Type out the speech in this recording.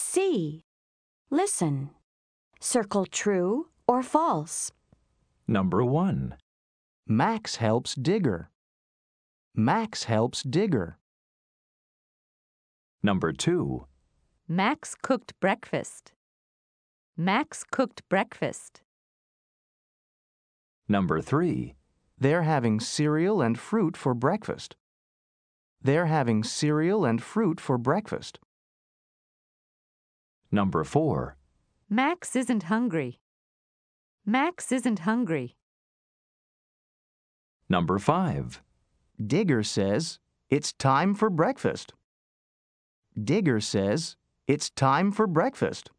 C. Listen. Circle true or false. Number 1. Max helps Digger. Max helps Digger. Number 2. Max cooked breakfast. Max cooked breakfast. Number 3. They're having cereal and fruit for breakfast. They're having cereal and fruit for breakfast. Number 4. Max isn't hungry. Max isn't hungry. Number 5. Digger says, "It's time for breakfast." Digger says, "It's time for breakfast."